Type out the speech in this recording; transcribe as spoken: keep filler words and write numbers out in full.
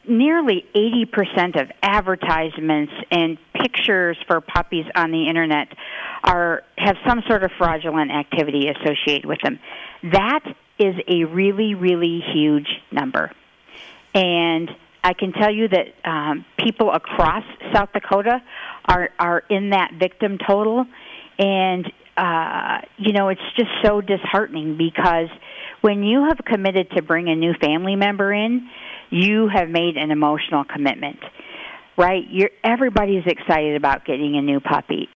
nearly eighty percent of advertisements and pictures for puppies on the internet are have some sort of fraudulent activity associated with them. That is a really, really huge number. And I can tell you that um, people across South Dakota are, are in that victim total. And, uh, you know, it's just so disheartening because when you have committed to bring a new family member in, you have made an emotional commitment, right? You're, everybody's excited about getting a new puppy.